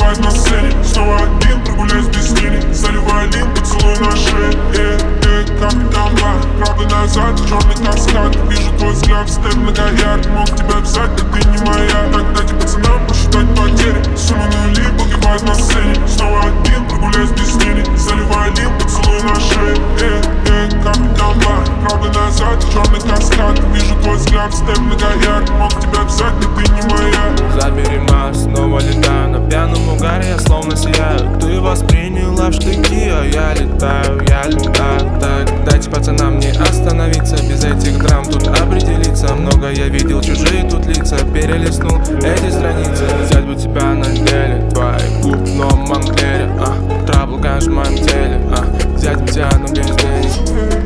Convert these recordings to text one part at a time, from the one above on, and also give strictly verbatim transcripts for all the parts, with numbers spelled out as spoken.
погибать на сцене. Снова один, прогуляюсь без тени. Заливай один поцелуй на шее. Э, э, капитан Блад, правда назад, черный каскад. Вижу твой взгляд, степ многоярд. Мог тебя взять, но ты не моя. Так дайте пацанам посчитать потери. Сумма нули, погибать на сцене. Снова один, прогуляюсь без тени. Заливай один поцелуй на шее. Э, э, капитан Блад, правда назад, черный каскад. Вижу твой взгляд, степ многоярд. Мог тебя взять, но ты не моя. Забери нас, снова летаю на пьяном угаре, я словно сияю. Ты восприняла в штыки, а я летаю, я летаю. Так, дайте пацанам не остановиться, без этих драм тут определиться. Много я видел, чужие тут лица, перелистнул эти страницы. Взять бы тебя на деле, твоих губ в новом Монклере, а, трабл, конечно, в моем теле, а, взять бы тебя, но без денег.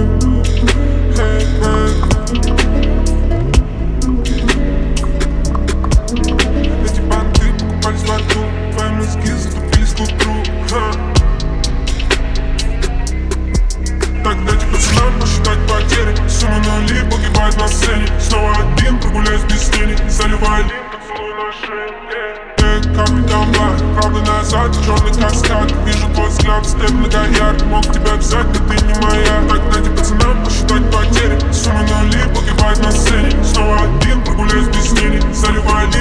Так дайте пацанам посчитать потери. Сумма нули, погибать на сцене. Снова один, прогуляюсь без тени. Заливай один поцелуй на шее. Э, капитан Блад, правда назад, черный каскад. Вижу твой взгляд, степ многоярд. Мог тебя взять, но ты не моя. Так дайте пацанам посчитать потери. Сумма нули, погибать на сцене. Снова один, прогуляюсь без тени. Заливай один